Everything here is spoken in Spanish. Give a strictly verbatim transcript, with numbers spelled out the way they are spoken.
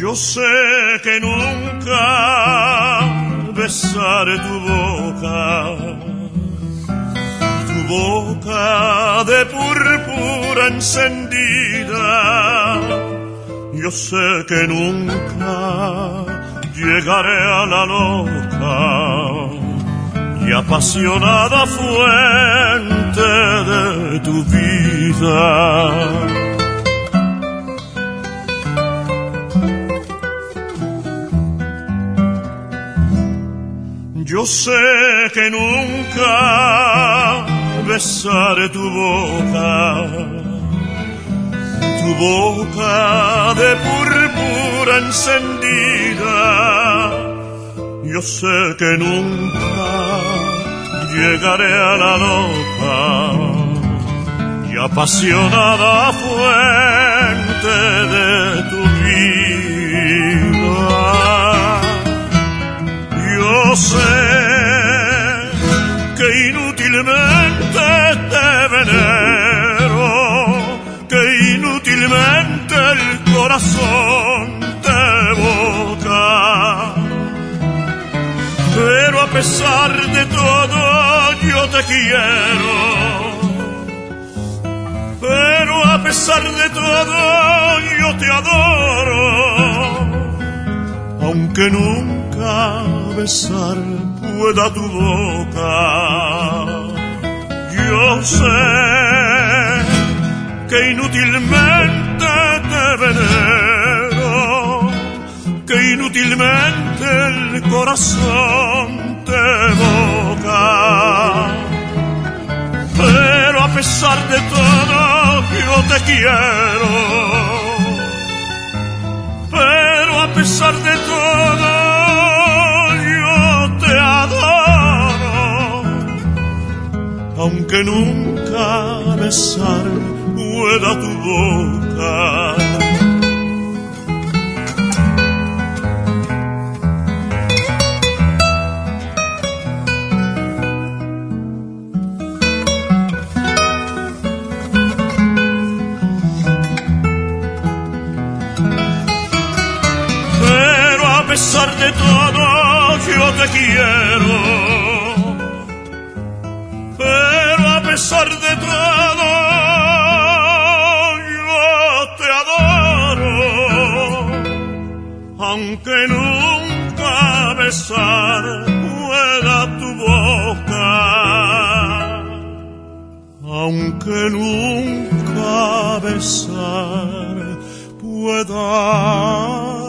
Yo sé que nunca besaré tu boca, tu boca de púrpura encendida. Yo sé que nunca llegaré a la loca y apasionada fuente de tu vida. Yo sé que nunca besaré tu boca, tu boca de púrpura encendida. Yo sé que nunca llegaré a la loca y apasionada fuente de tu vida. Yo sé que inútilmente te venero, que inútilmente el corazón te evoca, pero a pesar de todo yo te quiero, pero a pesar de todo yo te adoro, aunque nunca besar pueda tu boca. Yo sé que inútilmente te venero, que inútilmente el corazón te evoca, pero a pesar de todo yo te quiero, pero a pesar de todo te adoro, aunque nunca besar pueda tu boca. Pero a pesar de todo yo te quiero, pero a pesar de todo yo te adoro, aunque nunca besar pueda tu boca, aunque nunca besar pueda